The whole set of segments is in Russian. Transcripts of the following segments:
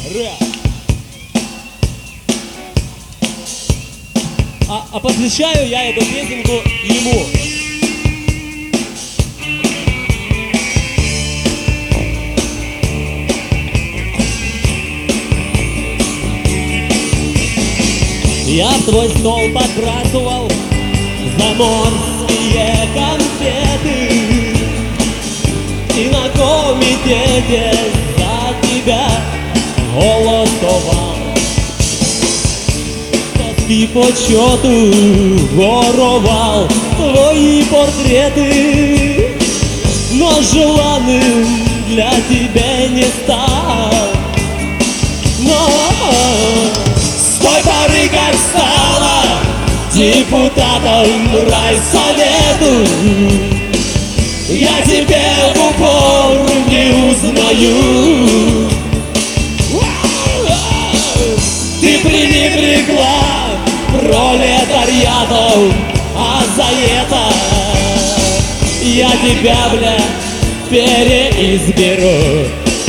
А посвящаю я эту песенку ему. Я в твой стол подбрасывал заморские конфеты и на комитете за тебя голосовал. Доски почету воровал твои портреты, но желанным для тебя не стал. Но с той поры, как стала депутатом райсовету, я тебя в упор не узнаю. Ты пренебрегла пролетариатом, а за это я тебя, бля, переизберу.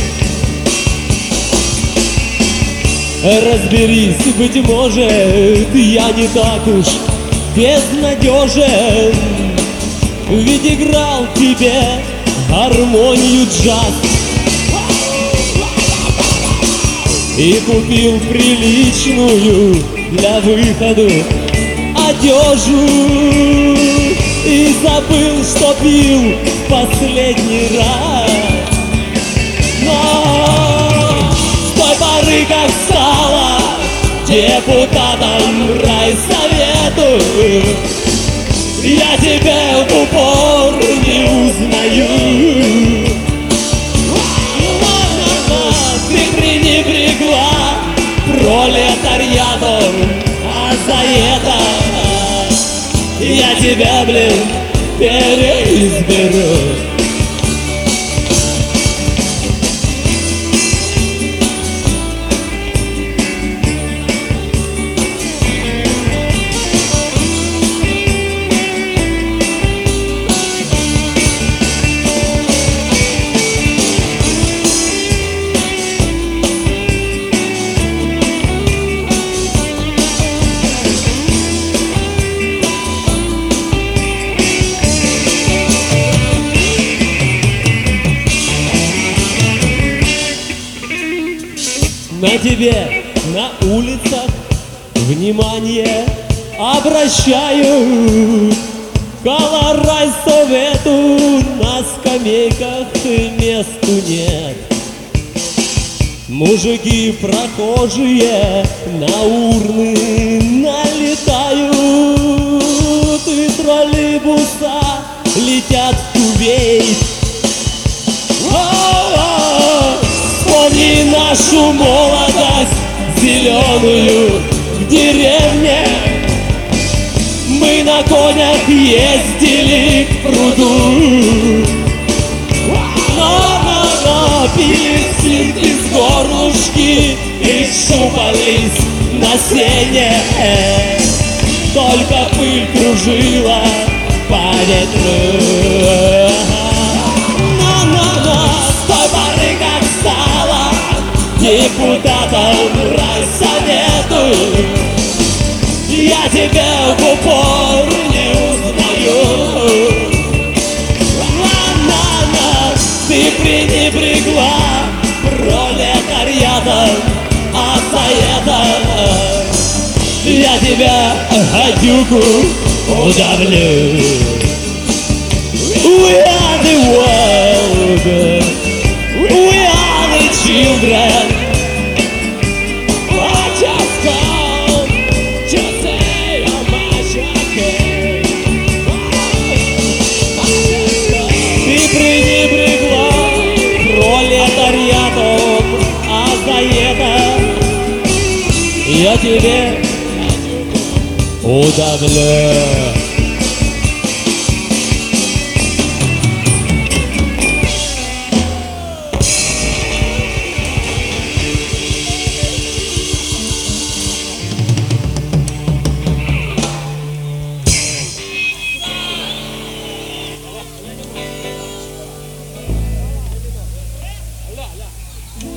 Разберись, быть может, я не так уж безнадежен, ведь играл тебе гармонию джаз и купил приличную для выхода одежу, и забыл, что пил в последний раз. Но с той поры, как стала депутатом райсовету, я тебя в упор не узнаю. Ты пренебрегла пролетариатом, а за это я тебя, блин, переизберу. На тебе на улицах внимание обращают, кола райсовету на скамейках месту нет. Мужики прохожие на урны налетают, и троллейбуса летят в Кувейт. Вспомни нашу молодость зеленую в деревне. Мы на конях ездили к пруду, но пили из горлышки и шупались на сене. Только пыль кружила по ветру. С той поры, как стала депутатом райсовету, я тебя в упор не узнаю. Ты пренебрегла пролетариатом, а за это я тебя, гадюку, удавлю. We are the world, we are the children. I just come to say how much I care. Ты пренебрегла пролетариатом, а за это я тебе удавлю.